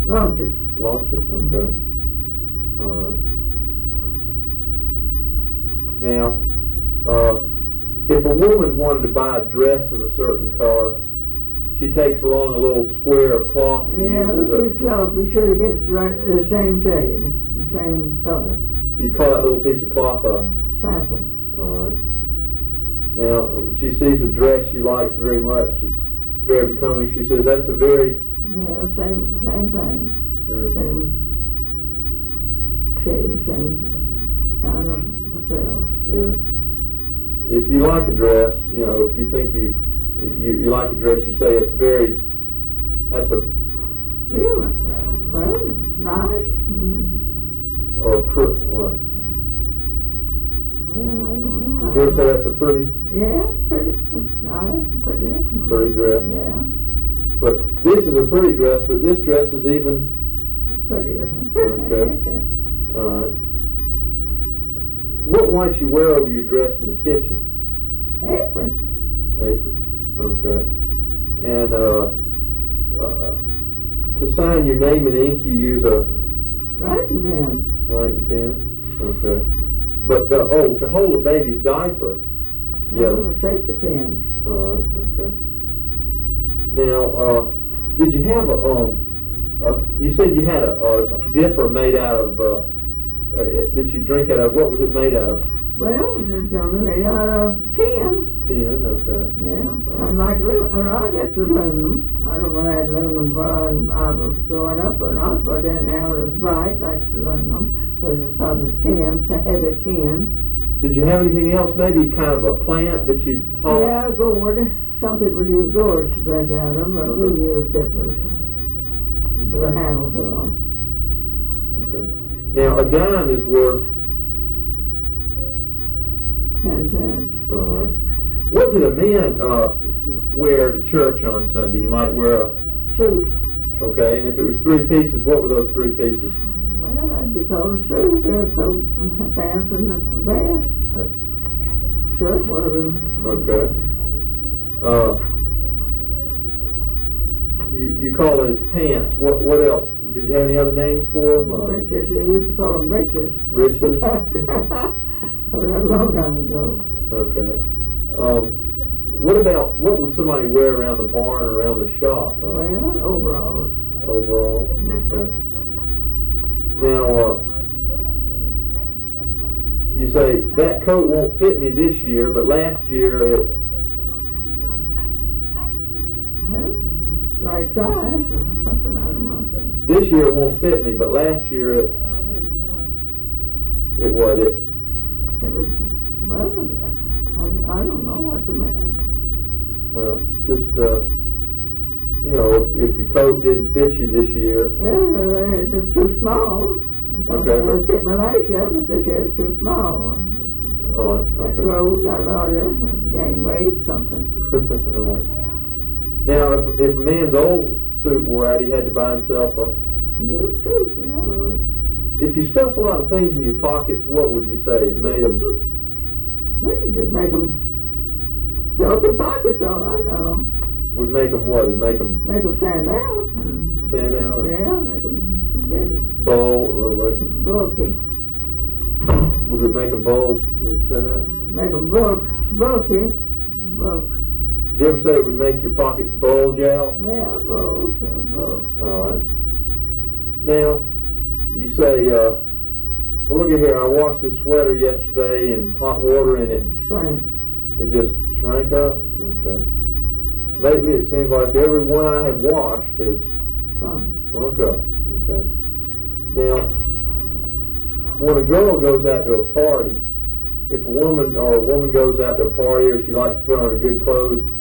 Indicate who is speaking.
Speaker 1: Launch it.
Speaker 2: Launch it? Okay. All right. Now, if a woman wanted to buy a dress of a certain color, she takes along a little square of cloth and
Speaker 1: Yeah,
Speaker 2: uses
Speaker 1: this cloth, be sure it gets the same shade, the same color.
Speaker 2: You call that little piece of cloth a
Speaker 1: sample.
Speaker 2: All right. Now, she sees a dress she likes very much. It's very becoming. She says, that's a very...
Speaker 1: Yeah, same thing. Same shade, same kind of material.
Speaker 2: Yeah. If you like a dress, if you think you like a dress, you say it's very... That's a...
Speaker 1: Yeah, well, nice.
Speaker 2: Or what?
Speaker 1: Well, I don't know.
Speaker 2: Did you ever say that's a pretty?
Speaker 1: Yeah, pretty. Nice, pretty.
Speaker 2: Pretty dress?
Speaker 1: Yeah.
Speaker 2: But this is a pretty dress, but this dress is even...
Speaker 1: Prettier.
Speaker 2: Okay. All right. What might you wear over your dress in the kitchen?
Speaker 1: Apron.
Speaker 2: Apron. Okay. And to sign your name in ink, you use a...
Speaker 1: Writing pen.
Speaker 2: Writing pen? Okay. But, to hold a baby's diaper,
Speaker 1: Safety pins.
Speaker 2: All right, okay. Now, did you have you said you had a dipper made out of, that you drink out of, what was it made out of?
Speaker 1: Well, it's made out of tin.
Speaker 2: Tin, okay.
Speaker 1: Yeah, I like aluminum. I guess it's aluminum. I don't know if I had aluminum when I was growing up or not, but then now it's bright like aluminum. But it's probably tin, it's a heavy tin.
Speaker 2: Did you have anything else, maybe kind of a plant that you haul?
Speaker 1: Yeah, gourd. Some people use gourds to drink out of them, but we use dippers with a handle to them.
Speaker 2: Okay. Now, a dime is worth
Speaker 1: 10 cents.
Speaker 2: All right. What did a man wear to church on Sunday? He might wear a
Speaker 1: Suit.
Speaker 2: Okay, and if it was 3 pieces, what were those 3 pieces?
Speaker 1: Well, that'd be called a suit, or coat, pants, and a vest, or shirt, whatever.
Speaker 2: Okay. You call those pants. What else? Did you have any other names for them?
Speaker 1: Breeches. They used to call them breeches.
Speaker 2: Breeches?
Speaker 1: That was a long time ago.
Speaker 2: Okay. What would somebody wear around the barn or around the shop?
Speaker 1: Well, overalls.
Speaker 2: Overalls? Okay. Now, you say, that coat won't fit me this year, but last year it...
Speaker 1: Well, right size or something, I don't know.
Speaker 2: This year it won't fit me, but last year it was.
Speaker 1: It was, well, I don't know what to mean.
Speaker 2: Well, just, if your coat didn't fit you this year.
Speaker 1: Yeah, they're too small.
Speaker 2: Okay.
Speaker 1: They fit me last year, but this year it's too small.
Speaker 2: Oh,
Speaker 1: That
Speaker 2: okay.
Speaker 1: road got larger, gained weight, something.
Speaker 2: All right. Now, if a man's old suit wore out, he had to buy himself a...
Speaker 1: New suit, yeah.
Speaker 2: All right. If you stuff a lot of things in your pockets, what would you say made them...
Speaker 1: Well, you just make them fill their pockets, all I know.
Speaker 2: Would make them what? It'd make them
Speaker 1: Make them stand out.
Speaker 2: stand out? Or
Speaker 1: Yeah, make them ready.
Speaker 2: bold? Or what?
Speaker 1: Bulky.
Speaker 2: Would it make them bulge? Would you say that?
Speaker 1: Make them bulky. Bulk.
Speaker 2: Did you ever say it would make your pockets bulge out?
Speaker 1: Yeah, bulk, sure, bulk.
Speaker 2: All right. Now, you say, well, look at here. I washed this sweater yesterday in hot water and it just shrank up? Okay. Lately, it seems like every one I have washed has shrunk up. Okay. Now, when a girl goes out to a party, if a woman goes out to a party or she likes to put on her good clothes,